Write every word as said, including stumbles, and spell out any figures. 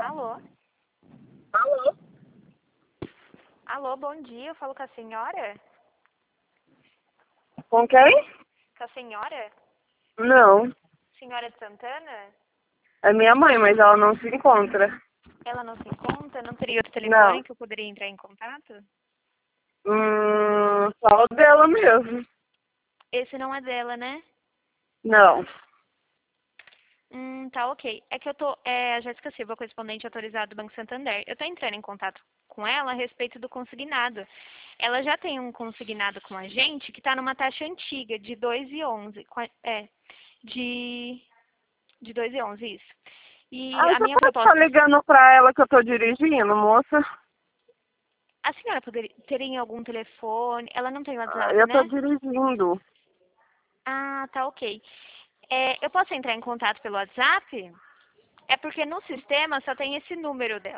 Alô? Alô? Alô, bom dia. Eu falo com a senhora? Com quem? Com a senhora? Não. Senhora de Santana? É minha mãe, mas ela não se encontra. Ela não se encontra? Não teria outro telefone Não. que eu poderia entrar em contato? Hum, só o dela mesmo. Esse não é dela, né? Não. Hum, tá ok. É que eu tô... É a Jéssica Silva, correspondente autorizada do Banco Santander. Eu tô entrando em contato com ela a respeito do consignado. Ela já tem um consignado com a gente que tá numa taxa antiga, de dois e onze. Qua- É, de... De dois e onze, isso. E Ah, a você minha pode estar proposta... ligando pra ela que eu tô dirigindo, moça? A senhora poderia teria algum telefone? Ela não tem Ah, WhatsApp, eu tô né? dirigindo. Ah, tá ok. É, eu posso entrar em contato pelo WhatsApp? É porque no sistema só tem esse número dela.